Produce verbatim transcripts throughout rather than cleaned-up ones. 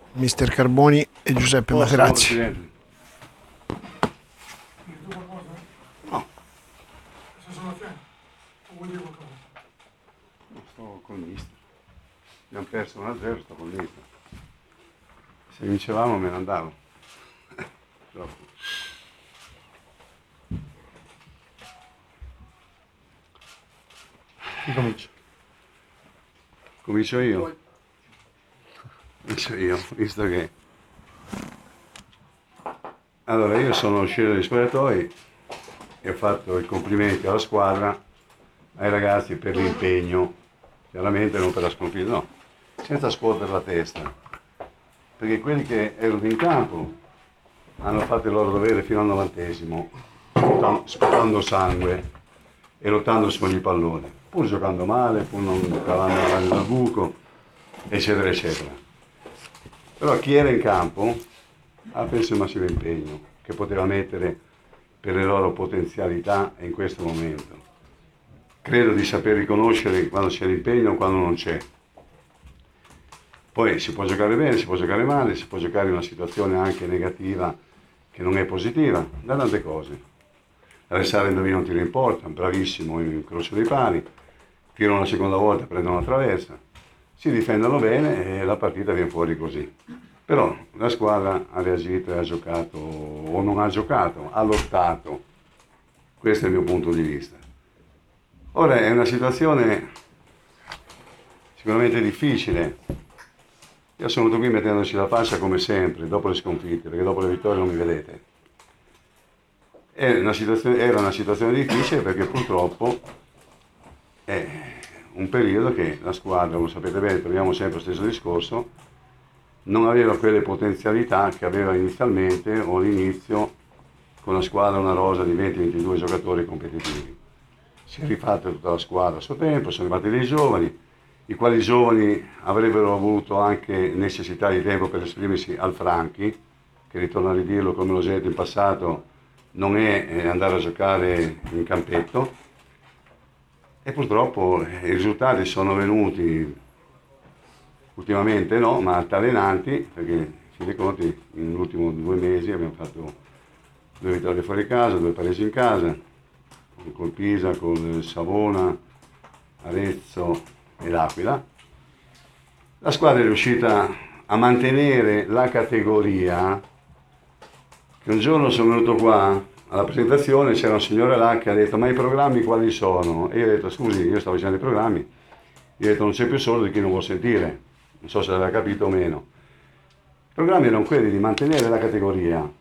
mister Carboni e Giuseppe Oh, Materazzi. Presidente. No. Se sono a fianco, non vuol dire qualcosa. No, sto col mister. Abbiamo perso uno a zero, sto col mister. Se vincevamo me ne andavo. Troppo. Chi comincia? Comincio io? Comincio io, visto che... Allora, io sono uscito dagli spogliatoi e ho fatto i complimenti alla squadra, ai ragazzi per l'impegno, chiaramente non per la sconfitta, no, senza scuotere la testa, perché quelli che erano in campo hanno fatto il loro dovere fino al novantesimo, sputando, sputando sangue e lottando su ogni pallone, pur giocando male, pur non cavando la mano dal buco, eccetera, eccetera. Però chi era in campo ha penso il massimo impegno che poteva mettere per le loro potenzialità in questo momento. Credo di saper riconoscere quando c'è l'impegno e quando non c'è. Poi si può giocare bene, si può giocare male, si può giocare in una situazione anche negativa che non è positiva, da tante cose. L'avversario indovina un tiro in porta, bravissimo in incrocio dei pali, tirano una seconda volta, prendono una traversa, si difendono bene e la partita viene fuori così. Però la squadra ha reagito e ha giocato, o non ha giocato, ha lottato. Questo è il mio punto di vista. Ora è una situazione sicuramente difficile. Io sono venuto qui mettendoci la faccia come sempre, dopo le sconfitte, perché dopo le vittorie non mi vedete. È una situazione, era una situazione difficile perché purtroppo è un periodo che la squadra, lo sapete bene, troviamo sempre lo stesso discorso, non aveva quelle potenzialità che aveva inizialmente o all'inizio con la squadra una rosa di venti ventidue giocatori competitivi. Si è rifatta tutta la squadra a suo tempo, sono arrivati dei giovani, i quali giovani avrebbero avuto anche necessità di tempo per esprimersi al Franchi, che ritorno a ridirlo come l'ho già detto in passato, non è andare a giocare in campetto, e purtroppo i risultati sono venuti ultimamente no, ma altalenanti, perché in fin dei conti negli ultimi due mesi abbiamo fatto due vittorie fuori casa, due pareggi in casa, col Pisa, col Savona, Arezzo e l'Aquila. La squadra è riuscita a mantenere la categoria, che un giorno sono venuto qua alla presentazione, c'era un signore là che ha detto ma i programmi quali sono? E io ho detto scusi, io stavo facendo i programmi, io ho detto non c'è più solo di chi non vuol sentire. Non so se l'aveva capito o meno. I programmi erano quelli di mantenere la categoria,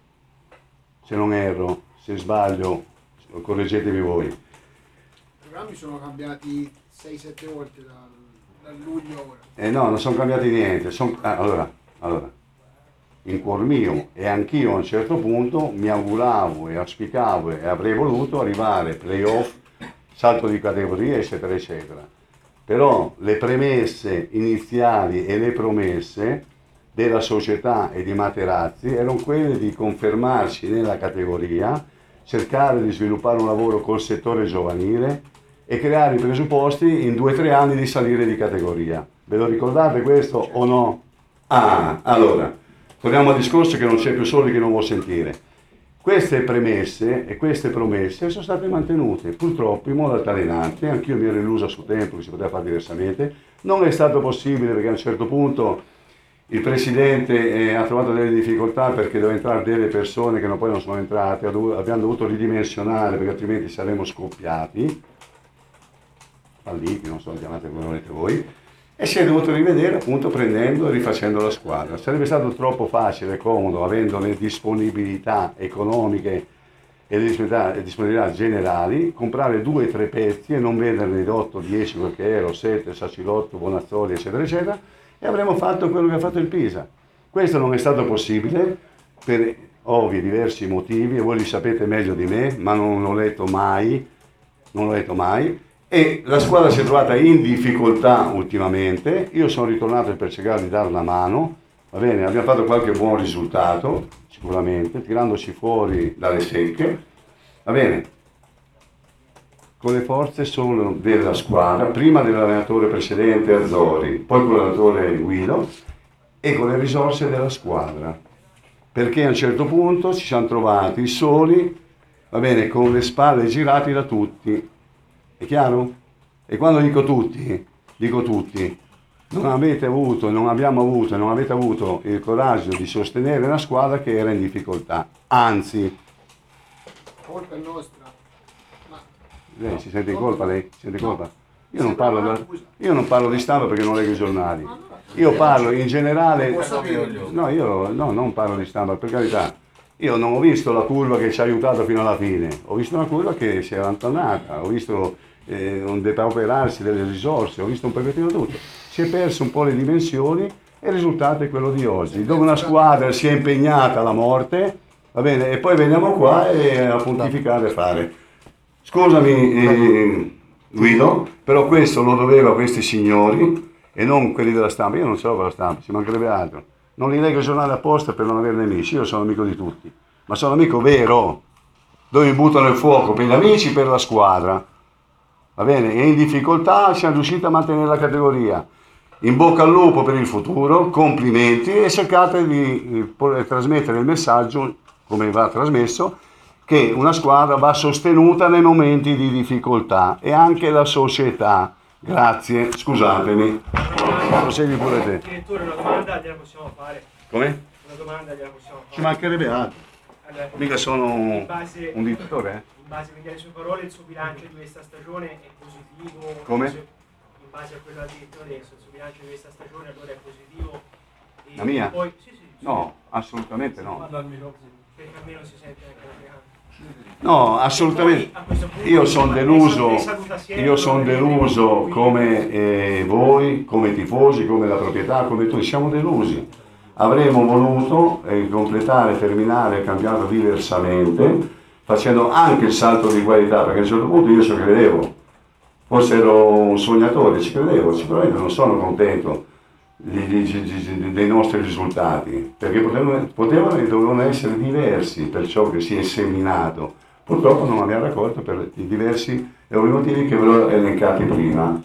se non erro, se sbaglio, correggetemi voi. I programmi sono cambiati sei sette volte da, da luglio a ora. Eh no, non sono cambiati niente. Son, ah, allora, allora, in cuor mio e anch'io a un certo punto mi auguravo e auspicavo e avrei voluto arrivare playoff, salto di categoria, eccetera, eccetera. Però le premesse iniziali e le promesse della società e di Materazzi erano quelle di confermarci nella categoria, cercare di sviluppare un lavoro col settore giovanile e creare i presupposti in due o tre anni di salire di categoria. Ve lo ricordate questo o no? Ah, allora, torniamo al discorso che non c'è più solo chi non vuol sentire. Queste premesse e queste promesse sono state mantenute, purtroppo in modo altalenante, anch'io mi ero illuso a suo tempo che si poteva fare diversamente, non è stato possibile perché a un certo punto il Presidente eh, ha trovato delle difficoltà perché dovevano entrare delle persone che non, poi non sono entrate, abbiamo dovuto ridimensionare perché altrimenti saremmo scoppiati, falliti, non so, chiamate come volete voi, e si è dovuto rivedere appunto prendendo e rifacendo la squadra. Sarebbe stato troppo facile e comodo, avendo le disponibilità economiche e le disponibilità, le disponibilità generali, comprare due o tre pezzi e non venderne otto, dieci, quel che era, sette, Sacilotto, Bonazzoli, eccetera, eccetera, e avremmo fatto quello che ha fatto il Pisa. Questo non è stato possibile per ovvi diversi motivi, e voi li sapete meglio di me, ma non l'ho letto mai, non l'ho letto mai, e la squadra si è trovata in difficoltà ultimamente. Io sono ritornato per cercare di dare una mano, va bene, abbiamo fatto qualche buon risultato sicuramente, tirandoci fuori dalle secche, va bene, con le forze solo della squadra, prima dell'allenatore precedente Azzori, poi con l'allenatore Guido, e con le risorse della squadra, perché a un certo punto ci siamo trovati soli, va bene, con le spalle girate da tutti, è chiaro? E quando dico tutti, dico tutti, non avete avuto, non abbiamo avuto, non avete avuto il coraggio di sostenere una squadra che era in difficoltà, anzi, Colpa è nostra. Ma lei si sente in colpa, lei? Si sente in No. colpa? Io non parlo, da- io non parlo di stampa perché non leggo i giornali, io parlo in generale, no, io no, non parlo di stampa, per carità, io non ho visto la curva che ci ha aiutato fino alla fine, ho visto una curva che si è allontanata, ho visto eh, un depauperarsi delle risorse, ho visto un pochettino tutto, si è perso un po' le dimensioni e il risultato è quello di oggi, dove una squadra si è impegnata alla morte, va bene, e poi veniamo qua e a pontificare e fare. Scusami eh, Guido, però questo lo doveva a questi signori e non quelli della stampa. Io non ce l'ho con la stampa, ci mancherebbe altro. Non li leggo il giornale apposta per non avere nemici, io sono amico di tutti, ma sono amico vero, dove mi buttano il fuoco per gli amici, per la squadra. Va bene? E in difficoltà siamo riusciti a mantenere la categoria. In bocca al lupo per il futuro, complimenti e cercate di eh, trasmettere il messaggio, come va trasmesso, che una squadra va sostenuta nei momenti di difficoltà e anche la società. Grazie, scusatemi. Prosegui pure te. Direttore, una domanda gliela possiamo fare. Come? Una domanda gliela possiamo Ci fare. mancherebbe altro. Allora, Mica sono in base, un dittatore, eh? in base quindi alle sue parole, il suo bilancio di questa stagione è positivo. Come? In base a quello che ha detto adesso, il suo bilancio di questa stagione allora è positivo. E La mia? Poi, sì, sì, sì. No, assolutamente no. Perché almeno si sente anche la mia. No, assolutamente. Io sono deluso, io sono deluso come eh, voi, come tifosi, come la proprietà, come tutti, siamo delusi. Avremmo voluto eh, completare, terminare il campionato diversamente, facendo anche il salto di qualità, perché a un certo punto io ci credevo, forse ero un sognatore, ci credevo, sicuramente non sono contento di, di, di, di, dei nostri risultati, perché potevano, potevano e dovevano essere diversi per ciò che si è seminato. Purtroppo non abbiamo raccolto per i diversi e i motivi che ve l'ho elencati prima.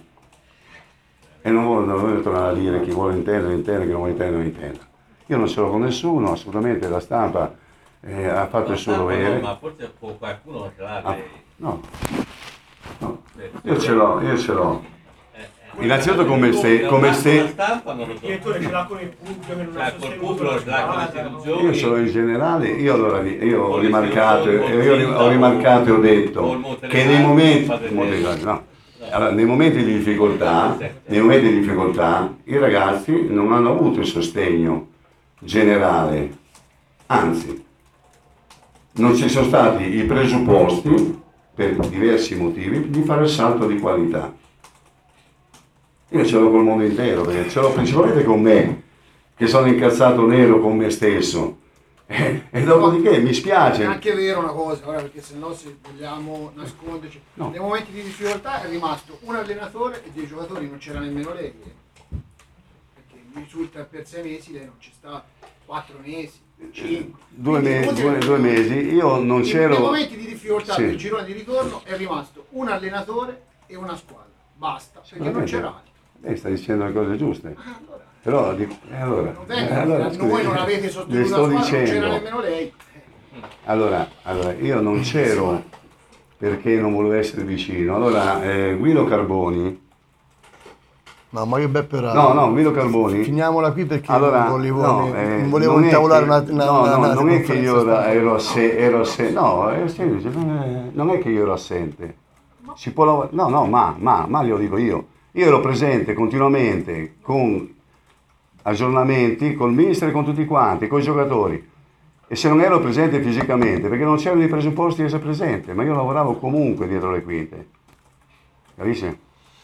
E non voglio, non voglio tornare a dire chi vuole intendere, intende, chi non vuole intendere, non intende. Io non ce l'ho con nessuno, assolutamente la stampa eh, ha fatto il suo dovere. No, ma forse qualcuno ce l'ha. Ah, no, no, io ce l'ho, io ce l'ho. Innanzitutto come se, come se Il direttore ce l'ha con il pubblico che non ha sostenuto la squadra. io sono in generale, io allora io ho rimarcato, io ho rimarcato e ho detto che nei momenti, no, allora, nei momenti di difficoltà, nei momenti di difficoltà, i ragazzi non hanno avuto il sostegno generale, anzi, non ci sono stati i presupposti, per diversi motivi, di fare il salto di qualità. Io ce l'ho col mondo intero, perché ce l'ho principalmente con me, che sono incazzato nero con me stesso. E, e dopodiché mi spiace. è anche vero una cosa, ora, perché se no se vogliamo nasconderci, No. nei momenti di difficoltà è rimasto un allenatore e dei giocatori non c'era nemmeno lei. Perché mi risulta per sei mesi lei non c'è stata, quattro mesi, cinque. Due, Quindi, me- vuol due- dire- due mesi, io non Nei- c'ero. Nei momenti di difficoltà Sì. del girone di ritorno è rimasto un allenatore e una squadra, basta, perché non c'era altro. Lei sta dicendo le cose giuste. Ah, allora, Però, di- eh, allora, non eh, venga, allora, voi scusi, non avete le sostenuto la sto squadra, non c'era dicendo. nemmeno lei. Allora, allora, io non c'ero perché non volevo essere vicino. Allora, eh, Guido Carboni, No, ma che Beppe era... no, no, Guido Carboni. Finiamola qui perché Allora, non volevo, no, eh, non volevo non è intavolare che- una, una, no, una, no, una non è che io conferenza ero, stampa. ero, asse- ero assente, no, eh, sì, non è- non è che io ero assente, si può lav- no, no, ma, ma, ma glielo dico io, io ero presente continuamente con aggiornamenti, col mister e con tutti quanti, con i giocatori, e se non ero presente fisicamente, perché non c'erano i presupposti di essere presente, ma io lavoravo comunque dietro le quinte, capisci?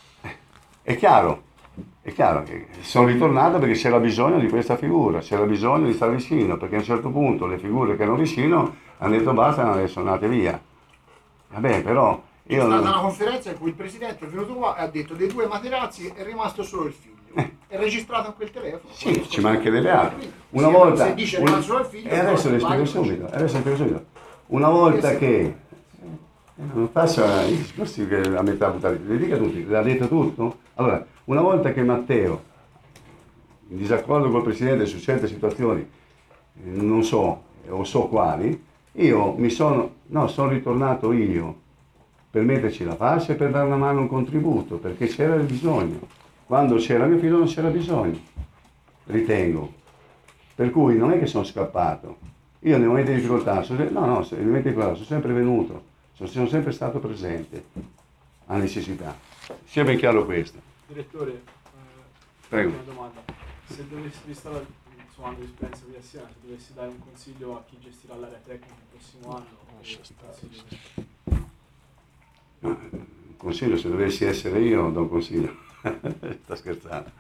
È chiaro. È chiaro che sono ritornato perché c'era bisogno di questa figura, c'era bisogno di stare vicino, perché a un certo punto le figure che erano vicino hanno detto basta e sono andate via. Vabbè, però C'è io stata non... una conferenza in cui il presidente è venuto qua e ha detto dei due Materazzi è rimasto solo il figlio. È registrato anche il telefono. Sì, ci mancherebbe altro. Una Se- volta... se dice un- rimasto solo il figlio, E adesso le allora spiego vale. subito, adesso le spiego subito. Una volta che... Non faccia i discorsi che a metà buttati, le dica tutti, le ha detto tutto? Allora, una volta che Matteo in disaccordo col Presidente su certe situazioni, non so, o so quali, io mi sono, no, sono ritornato io per metterci la fascia e per dare una mano, un contributo, perché c'era il bisogno. Quando c'era mio figlio non c'era bisogno, ritengo. Per cui non è che sono scappato. Io nei momenti di difficoltà, sono, no, no, nei momenti di difficoltà sono sempre venuto, sono, sono sempre stato presente a necessità. Sia ben chiaro questo. Direttore, eh, Prego. una domanda. Se dovessi, vista la insomma, l'esperienza di Siena, se dovessi dare un consiglio a chi gestirà l'area tecnica il prossimo anno, che consiglio? No, un consiglio, se dovessi essere io, do un consiglio. Sta scherzando.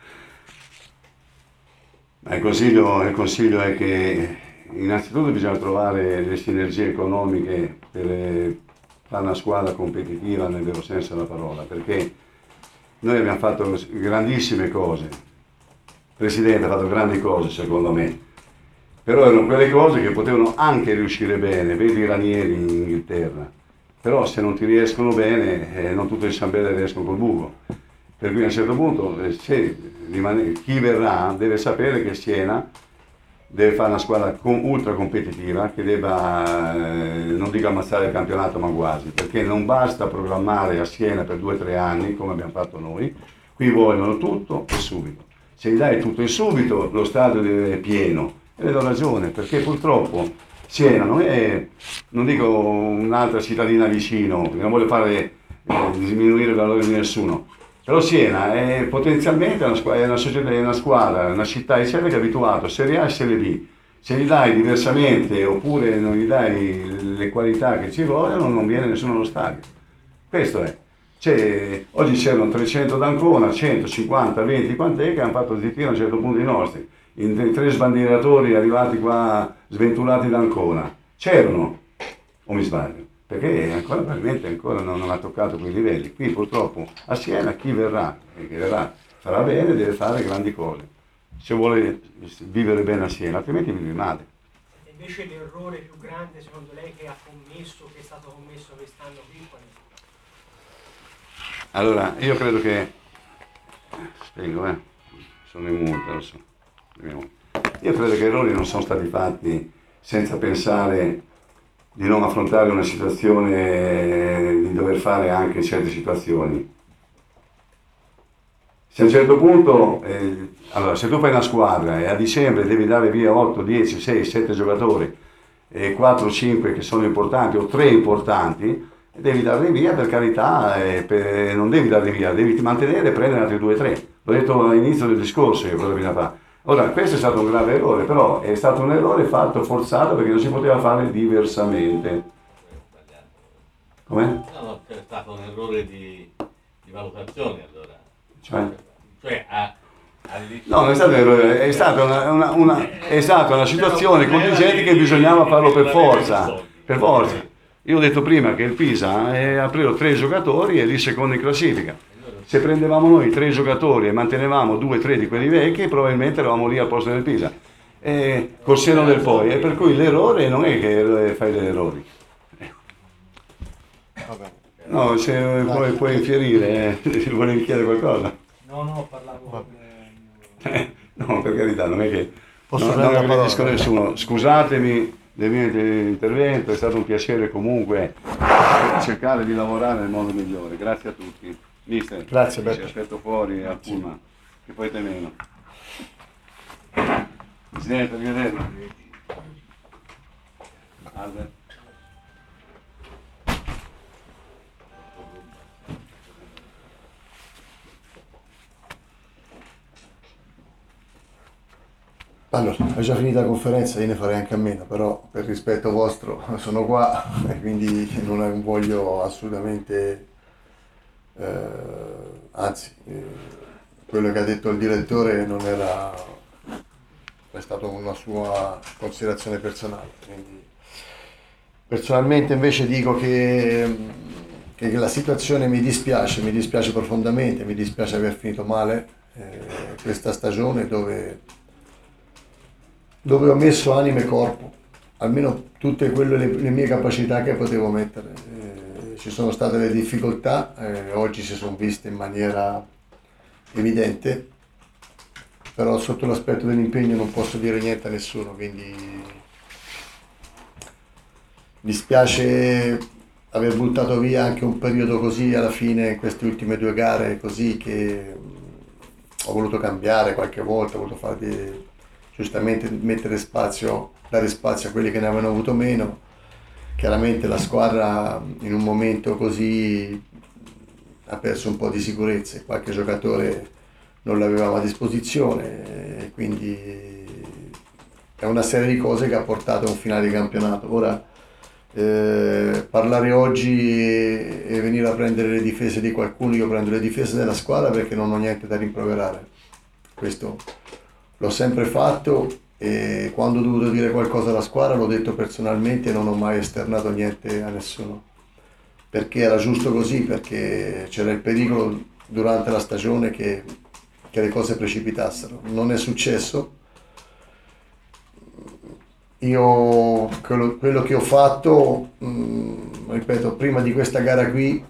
Ma il consiglio, il consiglio è che innanzitutto bisogna trovare le sinergie economiche per fare una squadra competitiva nel vero senso della parola, perché noi abbiamo fatto grandissime cose, il Presidente ha fatto grandi cose secondo me, però erano quelle cose che potevano anche riuscire bene, vedi i Ranieri in Inghilterra, però se non ti riescono bene eh, non tutte le ciambelle riescono col buco, per cui a un certo punto eh, se rimane, chi verrà deve sapere che Siena deve fare una squadra com- ultra competitiva che debba, eh, non dico ammazzare il campionato ma quasi, perché non basta programmare a Siena per due o tre anni come abbiamo fatto noi, qui vogliono tutto e subito. Se gli dai tutto e subito lo stadio deve pieno, e le do ragione, perché purtroppo Siena non è, non dico un'altra cittadina vicino, non voglio fare eh, diminuire il valore di nessuno, però Siena è potenzialmente una, squ- è una, società, è una squadra, una città eccetera che è abituato a Serie A e Serie B. Se gli dai diversamente oppure non gli dai le qualità che ci vogliono, non viene nessuno allo stadio. Questo è. C'è, oggi c'erano trecento d'Ancona, centocinquanta, venti, quant'è, che hanno fatto zittire a un certo punto i nostri. In, in tre sbandieratori arrivati qua sventolati d'Ancona. C'erano, o mi sbaglio? Perché ancora probabilmente ancora non, non ha toccato quei livelli. Qui purtroppo a Siena chi verrà, e chi verrà farà bene, deve fare grandi cose. Se vuole vivere bene a Siena, altrimenti vive male. E invece l'errore più grande secondo lei che ha commesso, che è stato commesso quest'anno qui, qual è? Allora, io credo che... Spiego, eh. Sono in multa, lo so. Io credo che errori non sono stati fatti senza pensare di non affrontare una situazione, di dover fare anche certe situazioni. Se a un certo punto, eh, allora se tu fai una squadra e a dicembre devi dare via otto, dieci, sei, sette giocatori e quattro, cinque che sono importanti o tre importanti, devi darli via per carità, e per, non devi darli via, devi mantenere e prendere altri due o tre. L'ho detto all'inizio del discorso che cosa bisogna fare. Ora, questo è stato un grave errore, però è stato un errore fatto forzato perché non si poteva fare diversamente. Com'è? No, no, c'è stato un errore di, di valutazione allora. Cioè? Cioè a, No, non è stato un errore, è stata una, una, una, è stata una situazione contingente che bisognava farlo per forza. Per forza. Io ho detto prima che il Pisa eh, ha preso tre giocatori e lì secondo in classifica. Se prendevamo noi tre giocatori e mantenevamo due o tre di quelli vecchi, probabilmente eravamo lì al posto del Pisa. E col seno del poi. E per cui l'errore non è che fai degli errori. No, se puoi, puoi infierire, eh, volevi chiedere qualcosa? No, no, parlavo... Eh, no, per carità, non è che... Posso no, prendere non la aggredisco parola? nessuno. Scusatemi del mio intervento, è stato un piacere comunque cercare di lavorare nel modo migliore. Grazie a tutti. Mister, Grazie, ci Beppe. aspetto fuori al Pullman, che poi te meno. Presidente, arrivederci. Albert. Allora, è già finita la conferenza, io ne farei anche a meno, però per rispetto vostro sono qua e quindi non voglio assolutamente, eh, anzi, eh, quello che ha detto il direttore non era, è stata una sua considerazione personale. Quindi, personalmente invece dico che, che la situazione mi dispiace, mi dispiace profondamente, mi dispiace aver finito male eh, questa stagione dove... dove ho messo anima e corpo, almeno tutte quelle le, le mie capacità che potevo mettere. Eh, ci sono state le difficoltà, eh, oggi si sono viste in maniera evidente, però sotto l'aspetto dell'impegno non posso dire niente a nessuno, quindi mi spiace aver buttato via anche un periodo così alla fine, in queste ultime due gare così, che ho voluto cambiare qualche volta, ho voluto fare di, giustamente mettere spazio, dare spazio a quelli che ne avevano avuto meno. Chiaramente la squadra in un momento così ha perso un po' di sicurezza, qualche giocatore non l'avevamo a disposizione, e quindi è una serie di cose che ha portato a un finale di campionato. Ora eh, parlare oggi e, e venire a prendere le difese di qualcuno, io prendo le difese della squadra perché non ho niente da rimproverare, questo l'ho sempre fatto, e quando ho dovuto dire qualcosa alla squadra l'ho detto personalmente e non ho mai esternato niente a nessuno, perché era giusto così, perché c'era il pericolo durante la stagione che, che le cose precipitassero. Non è successo. Io quello, quello che ho fatto, mh, ripeto, prima di questa gara qui,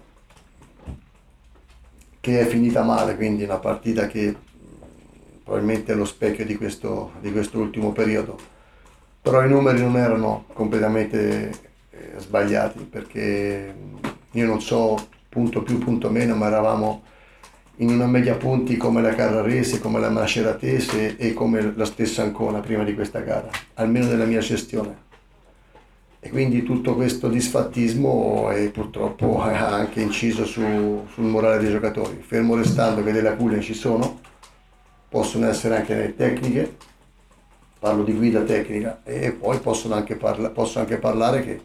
che è finita male, quindi una partita che probabilmente è lo specchio di questo, di questo ultimo periodo, però i numeri non erano completamente eh, sbagliati, perché io non so punto più punto meno, ma eravamo in una media punti come la Carrarese, come la Maceratese e come la stessa Ancona prima di questa gara, almeno nella mia gestione, e quindi tutto questo disfattismo e purtroppo ha anche inciso su, sul morale dei giocatori, fermo restando che delle lacune ci sono, possono essere anche nelle tecniche, parlo di guida tecnica, e poi possono anche parla- posso anche parlare che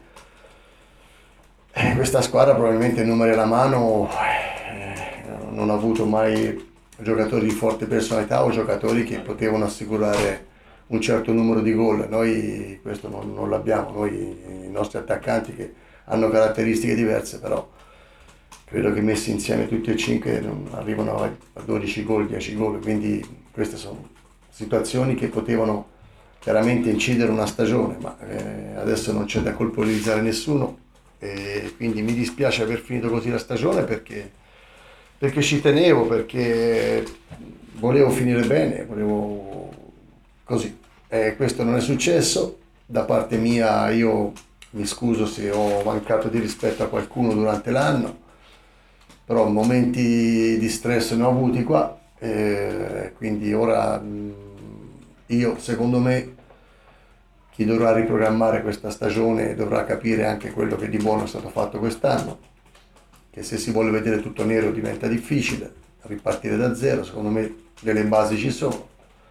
eh, questa squadra probabilmente numeri alla mano eh, non ha avuto mai giocatori di forte personalità o giocatori che potevano assicurare un certo numero di gol. Noi questo non, non l'abbiamo, noi i nostri attaccanti che hanno caratteristiche diverse, però credo che messi insieme tutti e cinque non arrivano a dodici gol, dieci gol, quindi queste sono situazioni che potevano chiaramente incidere una stagione, ma eh, adesso non c'è da colpevolizzare nessuno, e quindi mi dispiace aver finito così la stagione, perché, perché ci tenevo, perché volevo finire bene, volevo così. Eh, questo non è successo, da parte mia io mi scuso se ho mancato di rispetto a qualcuno durante l'anno, però momenti di stress ne ho avuti qua, eh, quindi ora mh, io secondo me chi dovrà riprogrammare questa stagione dovrà capire anche quello che di buono è stato fatto quest'anno, che se si vuole vedere tutto nero diventa difficile, ripartire da zero, secondo me delle basi ci sono,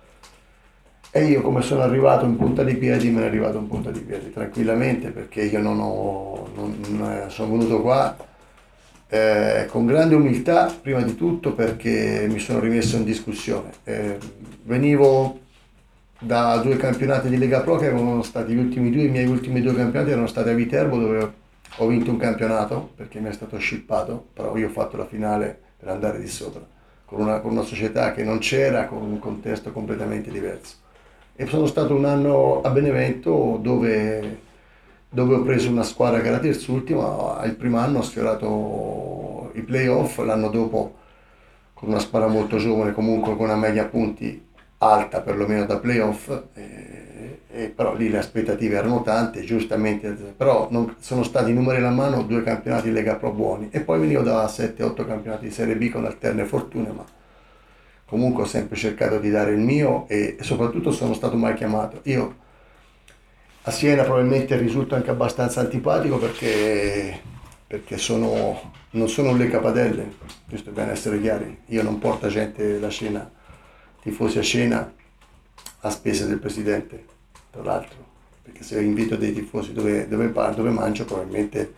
e io come sono arrivato in punta di piedi me ne è arrivato in punta di piedi tranquillamente, perché io non ho non, non, sono venuto qua Eh, con grande umiltà, prima di tutto perché mi sono rimesso in discussione. Eh, venivo da due campionati di Lega Pro che erano stati gli ultimi due, i miei ultimi due campionati erano stati a Viterbo, dove ho vinto un campionato perché mi è stato shippato, però io ho fatto la finale per andare di sopra, con una, con una società che non c'era, con un contesto completamente diverso. E sono stato un anno a Benevento dove dove ho preso una squadra che era terzultima, il primo anno ho sfiorato i playoff, l'anno dopo con una squadra molto giovane, comunque con una media punti alta perlomeno da playoff, e, e però lì le aspettative erano tante, giustamente, però non, sono stati numeri alla mano due campionati Lega Pro buoni, e poi venivo da sette otto campionati di Serie B con alterne fortune, ma comunque ho sempre cercato di dare il mio, e, e soprattutto sono stato mai chiamato. Io a Siena probabilmente risulto anche abbastanza antipatico perché, perché sono, non sono un Leccapadelle, giusto bene essere chiari. Io non porto gente da Siena, tifosi a Siena, a spese del presidente, tra l'altro, perché se invito dei tifosi dove, dove, dove mangio, probabilmente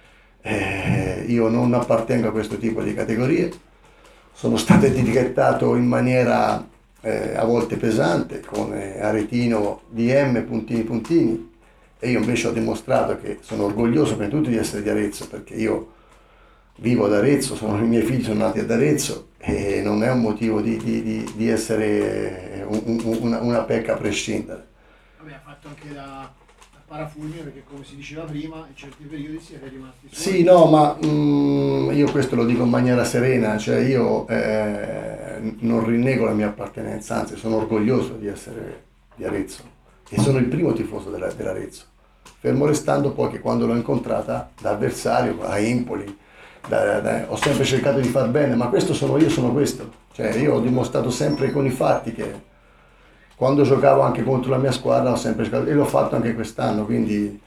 eh, io non appartengo a questo tipo di categorie. Sono stato etichettato in maniera Eh, a volte pesante, come aretino D M, puntini puntini, e io invece ho dimostrato che sono orgoglioso prima di tutto di essere di Arezzo, perché io vivo ad Arezzo, sono, i miei figli sono nati ad Arezzo, e non è un motivo di, di, di, di essere un, un, una, una pecca a prescindere. Vabbè, ha fatto anche da, da parafulmine perché come si diceva prima in certi periodi siete rimasti soli. Sì, no, ma mm, io questo lo dico in maniera serena, cioè io eh, non rinnego la mia appartenenza, anzi sono orgoglioso di essere di Arezzo e sono il primo tifoso della- dell'Arezzo, fermo restando poi che quando l'ho incontrata da avversario a Empoli, da- da- ho sempre cercato di far bene, ma questo sono io, sono questo, cioè io ho dimostrato sempre con i fatti che quando giocavo anche contro la mia squadra ho sempre cercato, e l'ho fatto anche quest'anno, quindi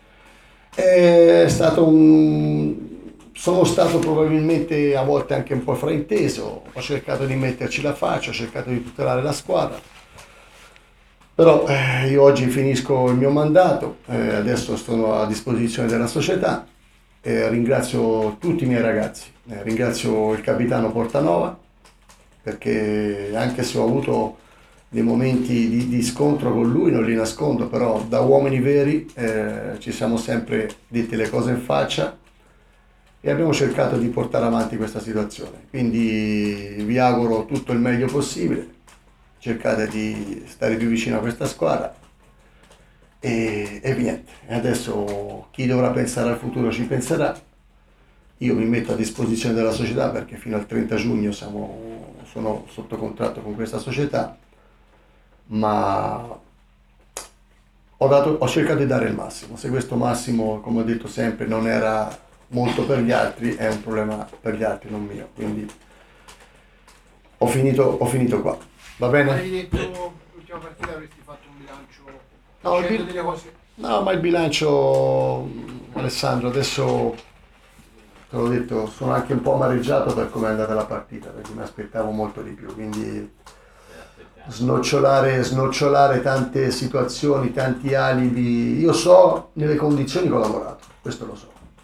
è stato un... sono stato probabilmente a volte anche un po' frainteso, ho cercato di metterci la faccia, ho cercato di tutelare la squadra, però eh, io oggi finisco il mio mandato, eh, adesso sono a disposizione della società, eh, ringrazio tutti i miei ragazzi, eh, ringrazio il capitano Portanova, perché anche se ho avuto dei momenti di, di scontro con lui, non li nascondo, però da uomini veri eh, ci siamo sempre detti le cose in faccia e abbiamo cercato di portare avanti questa situazione. Quindi vi auguro tutto il meglio possibile, cercate di stare più vicino a questa squadra e, e niente. Adesso chi dovrà pensare al futuro ci penserà. Io mi metto a disposizione della società perché fino al trenta giugno siamo, sono sotto contratto con questa società, ma ho, dato, ho cercato di dare il massimo. Se questo massimo, come ho detto sempre, non era molto per gli altri, è un problema per gli altri, non mio. Quindi ho finito, ho finito qua. Va bene? Hai detto l'ultima partita avresti fatto un bilancio No, il dicendo bil- delle cose. No, ma il bilancio, Alessandro, adesso te l'ho detto, sono anche un po' amareggiato per come è andata la partita, perché mi aspettavo molto di più, quindi snocciolare, snocciolare tante situazioni, tanti alibi. Io so nelle condizioni che ho lavorato, questo lo so.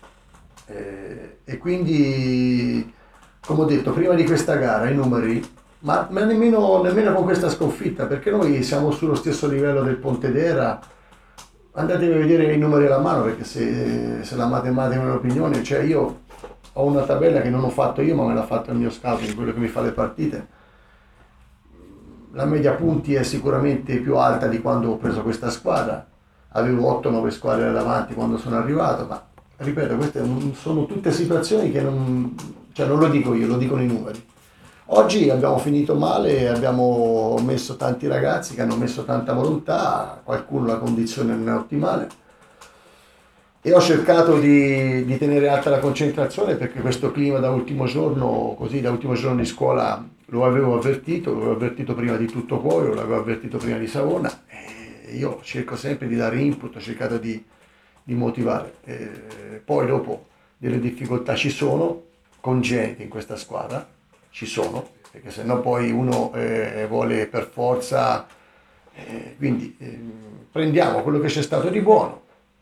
Eh, e quindi, come ho detto, prima di questa gara i numeri, ma, ma nemmeno, nemmeno con questa sconfitta, perché noi siamo sullo stesso livello del Pontedera. Andatevi a vedere i numeri alla mano, perché se, se la matematica è un'opinione, cioè io ho una tabella che non ho fatto io, ma me l'ha fatto il mio scouting, quello che mi fa le partite. La media punti è sicuramente più alta di quando ho preso questa squadra, avevo otto nove squadre davanti quando sono arrivato, ma ripeto, queste non- sono tutte situazioni che non, cioè non lo dico io, lo dicono i numeri. Oggi abbiamo finito male, abbiamo messo tanti ragazzi che hanno messo tanta volontà, qualcuno la condizione non è ottimale e ho cercato di, di tenere alta la concentrazione perché questo clima da ultimo giorno, così da ultimo giorno di scuola lo avevo avvertito, lo avevo avvertito prima di Tutto Cuoio, lo avevo avvertito prima di Savona e io cerco sempre di dare input, ho cercato di, di motivare. E poi dopo delle difficoltà ci sono, congenite in questa squadra, ci sono, perché se no poi uno eh, vuole per forza, eh, quindi eh, prendiamo quello che c'è stato di buono,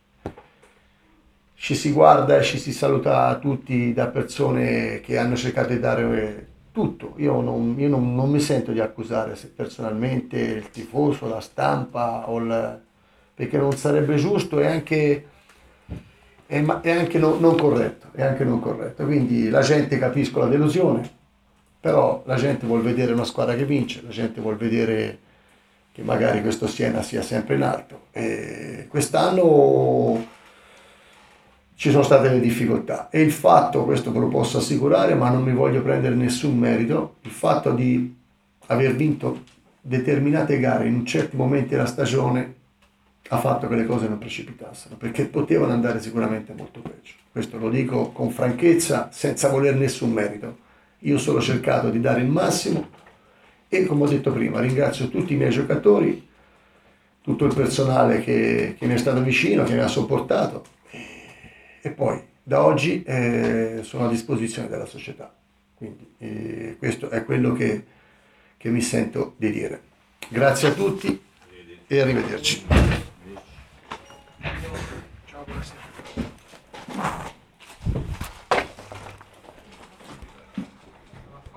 ci si guarda e ci si saluta tutti da persone che hanno cercato di dare eh, tutto. Io, non, io non, non mi sento di accusare se personalmente il tifoso, la stampa, o il, perché non sarebbe giusto e anche, è, ma- è anche no- non corretto, è anche non corretto. Quindi la gente capisco la delusione, però la gente vuol vedere una squadra che vince, la gente vuol vedere che magari questo Siena sia sempre in alto. E quest'anno ci sono state le difficoltà e il fatto, questo ve lo posso assicurare, ma non mi voglio prendere nessun merito, il fatto di aver vinto determinate gare in certi momenti della stagione ha fatto che le cose non precipitassero, perché potevano andare sicuramente molto peggio. Questo lo dico con franchezza, senza voler nessun merito. Io ho solo cercato di dare il massimo e, come ho detto prima, ringrazio tutti i miei giocatori, tutto il personale che, che mi è stato vicino, che mi ha sopportato e, e poi da oggi eh, sono a disposizione della società. Quindi eh, questo è quello che, che mi sento di dire. Grazie a tutti e arrivederci. Ciao, buonasera.